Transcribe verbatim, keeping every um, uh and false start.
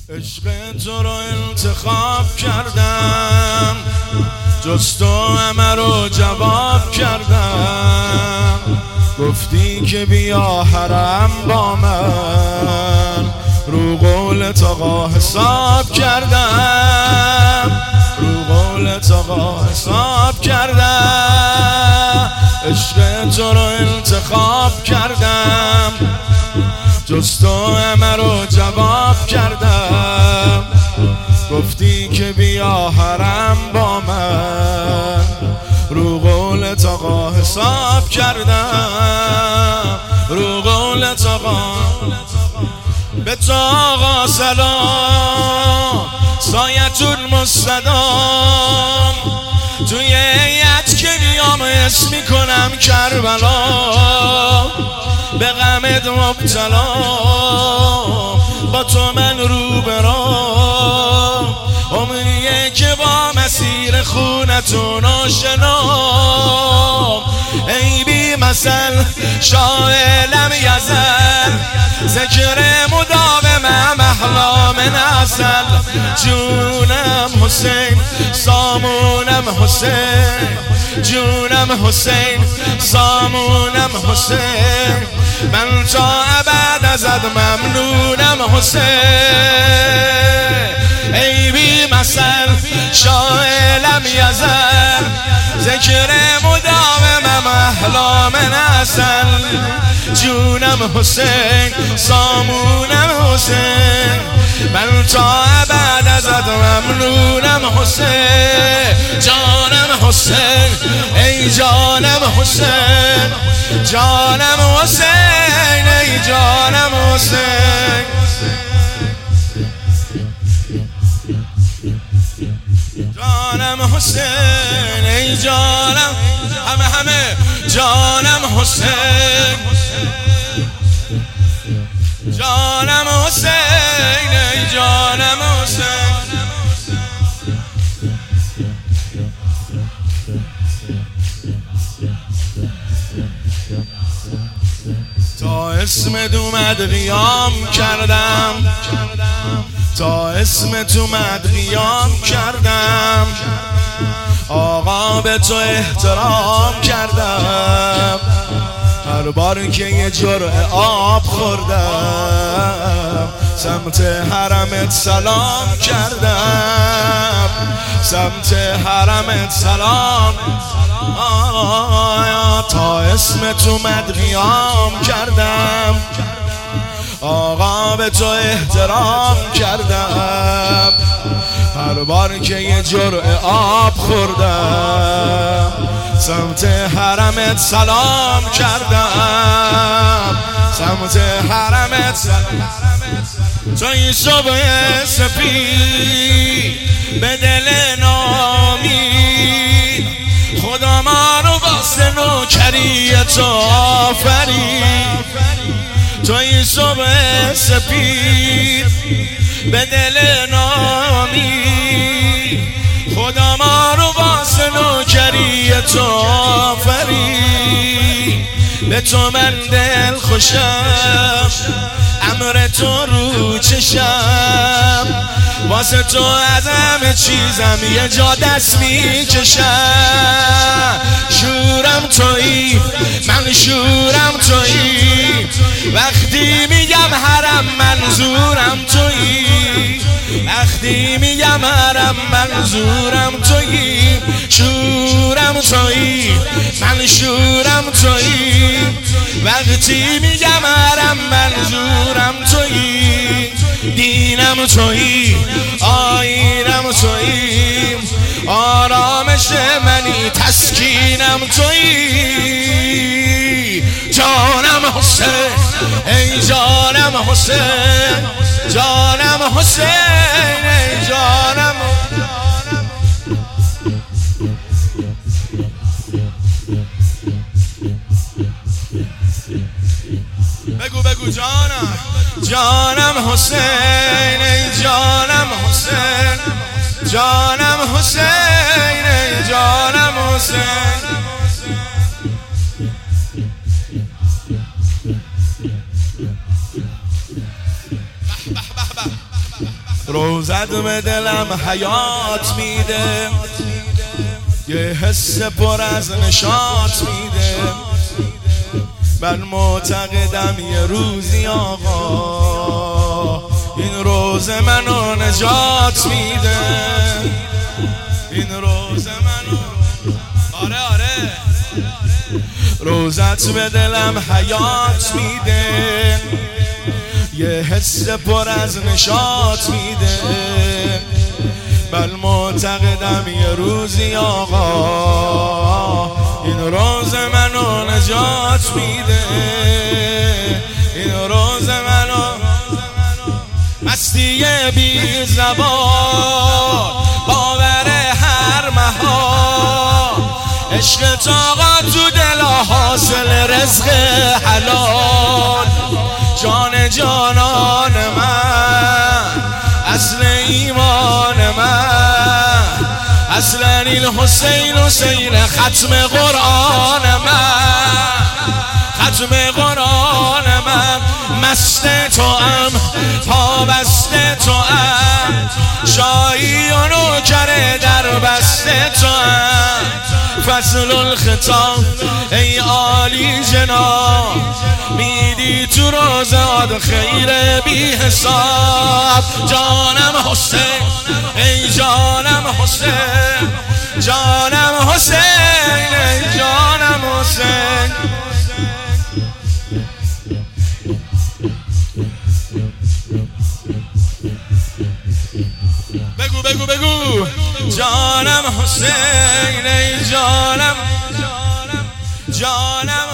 عشق تو رو انتخاب کردم، جز تو همه رو جواب کردم. گفتی که بیا حرم با من، رو قولت آقا حساب کردم، رو قولت آقا حساب کردم. عشق تو رو انتخاب کردم، جز تو همه رو جواب کردم. گفتی که بیا حرم با من، رو قولت آقا حساب کردم، رو قولت آقا. به تو آقا سلام، سایت المستدام. توی هیئت که میام اسم میکنم کربلا، به غمت مبتلا، با تو من رو برام. عمریه که با مسیر خونتون آشنام. ای بی مثل شاعلم یزل، ذکر مداومم احلام نزل. جونم حسین سامونم حسین، جونم حسین سامونم حسین. من تا ابد ازت ممنونم حسین. ای بی مثل شاعلم یزل، ذکر مداومم احلام نزل. جونم حسین سامونم حسین، من تا ابد ازت ممنونم حسین. جانم حسین ای جانم حسین، جانم حسین ای جانم حسین. جانم حسین ای جانم، همه همه جانم حسین، جانم حسین ای جانم حسین. تا اسمت اومد قیام کردم، تا اسمت اومد قیام کردم. آقا به تو احترام کردم، هر بار که یه جرعه آب خوردم. سمت حرمت سلام کردم، سمت حرمت سلام. آیا تا اسمت اومد قیام کردم. آقا به تو احترام کردم، هر بار که یه جرعه آب خوردم. سمت حرمت سلام کردم، سمت حرمت سلام. تو این صبح سپید به دل نامید، خدا ما رو واسه نوکری تو آفرید. تو این صبح سپید به دل نامید، خدا ما رو واسه نوکری تو آفرید. به تو من دل خوشم، امر تو رو چشم. واسه تو از همه چیزم یه جا دست میکشم. شورم تویی، من شورم تویی. وقتی میگم حرم منظورم تویی، وقتی میگم حرم منظورم تویی. شورم تویی، من شورم تویی. وقتی میگم حرم منظورم تویی. دینم تویی، آیینم تویی. آرامش منی، تسکینم تویی. جانم حسین ای جانم حسین، جانم حسین ای جانم. بگو بگو جانم، جانم حسین ای جانم حسین، جانم حسین ای جانم حسین. روزت به دلم حیات میده، یه حس پر از نشاط میده. من معتقدم یه روزی آقا این روز منو نجات میده، این روز منو. آره آره روزت به دلم حیات میده، یه حس پر از نشاط میده. بل معتقدم یه روزی آقا این روز منو نجات میده، این روز منو. مستی بی زبان باور هر محال، عشق آقا تو دل حاصل رزق حلال. جان جانان من اصل ایمان من، اصلا این حسین حسین ختم قرآن من، ختم قرآن من. مست تو ام پابست تو ام، شایی و نوکر در بست تو ام. فصل الختام ای عالی جناب، میدی تو روزات خیر بی حساب. جانم حسین ای جانم حسین، جانم حسین ای جانم حسین. بگو بگو بگو جانم حسین ای جانم، جانم